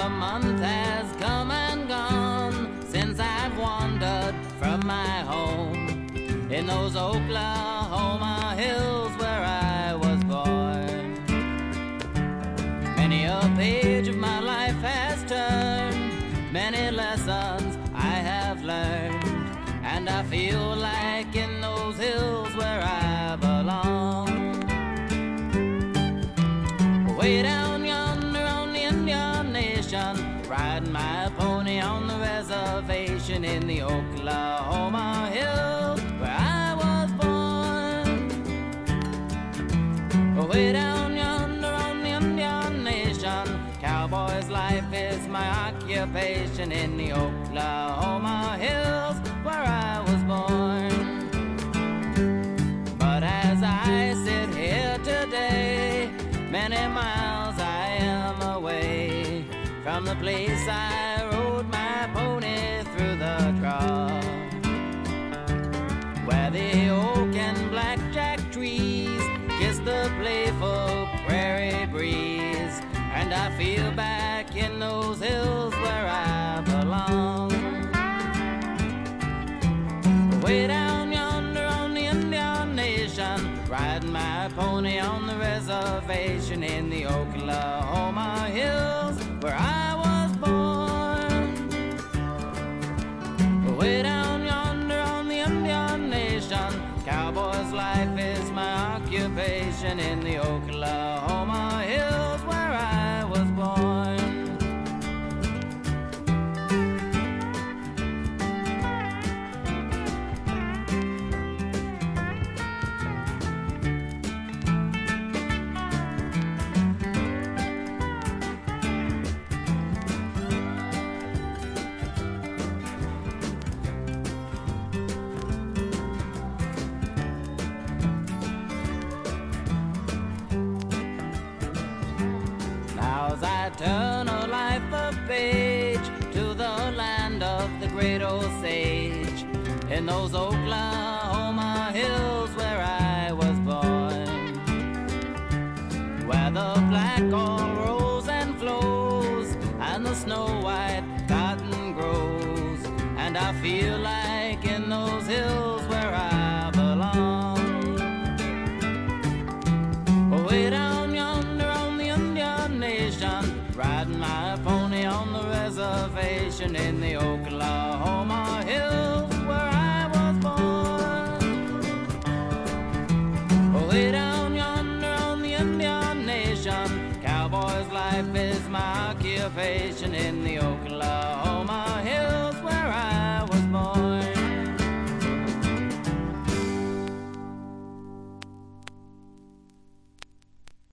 A month has come and gone since I've wandered from my home in those Oklahoma hills where I was born. Many a page of my life has turned, many lessons I have learned, and I feel like in those hills where I belong. Way down yonder on the Indian Nation, riding my pony on the reservation in the Oklahoma hills where I was born. Way down yonder on the Indian Nation, cowboy's life is my occupation in the Oklahoma hills where I was born. But as I sit here today, many miles I am away from the place I rode my pony through the crop, where the oak and blackjack trees kiss the playful prairie breeze, and I feel back in those hills where I belong. Way down yonder on the Indian Nation, riding my pony on the reservation in the Oklahoma hills where I was born. Way down yonder on the Indian Nation, cowboy's life is my occupation in the Oklahoma hills where I was born. As I turn a life of page to the land of the great Osage, in those Oklahoma hills where I was born, where the black oil rolls and flows and the snow white cotton grows, and I feel like in those hills where I belong. Way down yonder on the Indian Nation, riding my pony on the reservation in the Oklahoma hills where I was born. Way down yonder on the Indian Nation, cowboy's life is my occupation in the Oklahoma hills